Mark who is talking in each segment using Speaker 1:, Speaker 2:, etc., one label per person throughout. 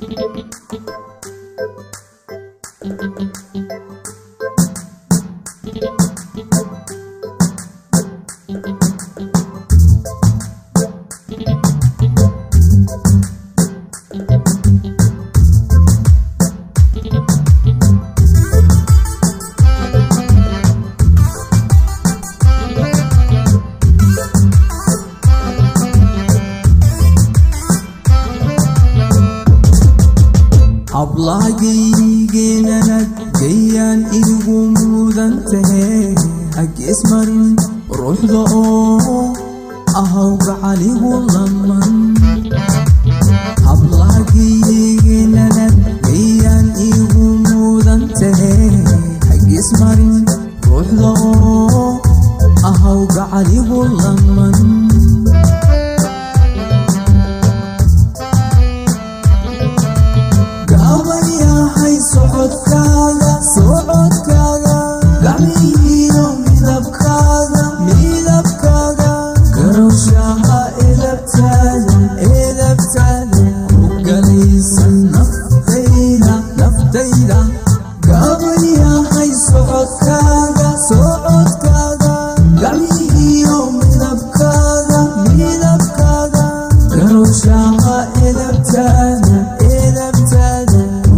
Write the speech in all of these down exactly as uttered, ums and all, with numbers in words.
Speaker 1: ablaagaygeynanad gayaan igu mudan tahay hag ismarin ruuxda oo ahaw gacaligu laman ablaagaygeynanad gayaan igu mudan tahay hag ismarin ruuxda oo ahaw gacaligu laman socodkaaga socodkaaga gacmihiyo midabkaaga midabkaaga garowshaha edabtaada edabtaada ku galaysa naftayda naftayda gabayahay socodkaaga socodkaaga gacmihiyo midabkaaga midabkaaga garowshaha edabtaada edabtaada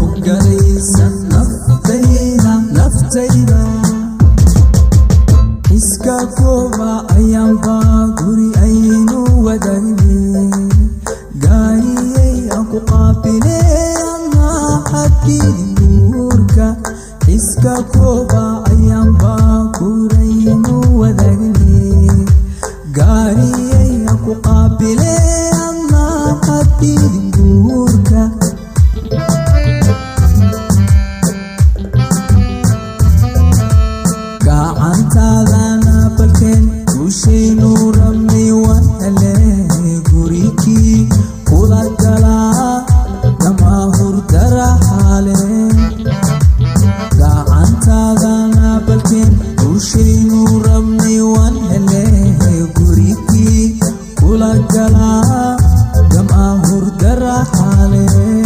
Speaker 1: iska kooba ayaanba guri aynu wadagne gaariyay aan ku qaabiley ama xadkii nuurka iska kooba ayaanba guraynu wadagne gaariyay aan ku qaabiley ama xadkii nuurka gacantaadana balkeen guushaynu rabnay waan hele gurikii kula galaa dama hurdara xaale gacantaadana balkeen guushaynu rabnay waan hele gurikii kula galaa dama hurdara xaale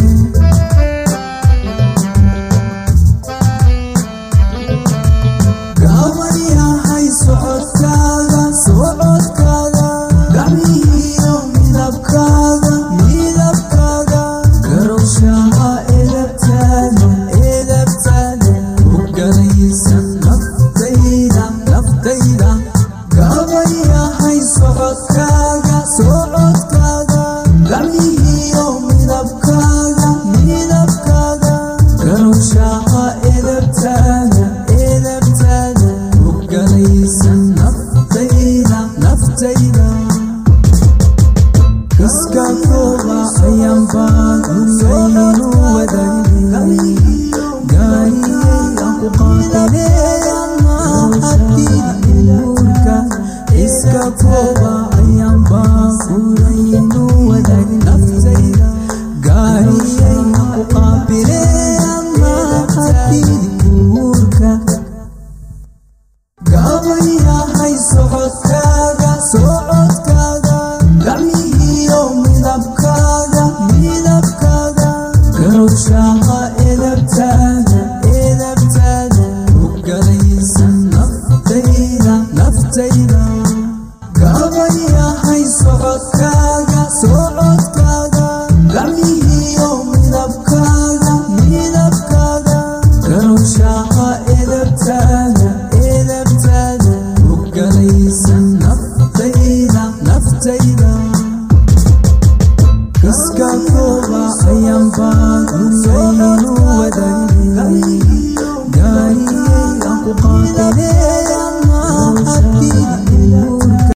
Speaker 1: socodkaaga socodkaaga gacmihiyo midabkaaga midabkaaga garowshaha edabtaada edabtaada ku galaysa naftayda naftayda gabayahay socodkaaga socodkaaga gacmihiyo midabkaaga midabkaaga garowshaha edabtaada edabtaada naftayda naftayda iska kooba ayaanba guraynu wadagne gaariyay aan ku qaabiley ama xadkii nuurka iska kooba ayaanba guraynu wadagne naftayda gaariyay aan ku qaabiley ama xadkii nuurka gabayahay socodkaaga socodkaaga gacmihiyo midabkaaga midabkaaga garowshaha edabtaada edabtaada ku galaysa naftayda naftayda gabayahay socodkaaga socodkaaga gacmihiyo midabkaaga midabkaaga garowshaha edabtaada edabtaada ku galaysa naftayda naftayda iska kooba ayaanba guraynu